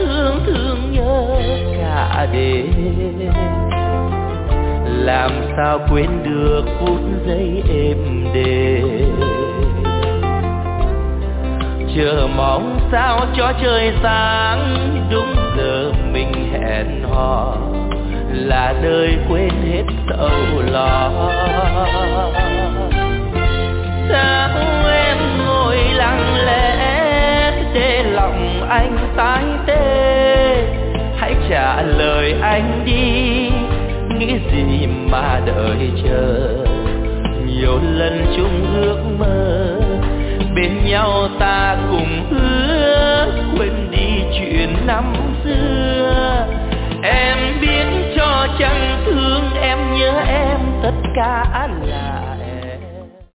thương thương nhớ cả đêm. Làm sao quên được phút giây êm đềm, chờ mong sao cho trời sáng đúng giờ mình hẹn hò, là đời quên hết sầu lo. Sao em ngồi lặng lẽ để lòng anh tái tê, hãy trả lời anh đi, nghĩ gì mà đợi chờ. Nhiều lần chung ước mơ, bên nhau ta cùng hứa quên đi chuyện năm xưa. Em biết cho chẳng thương em nhớ em tất cả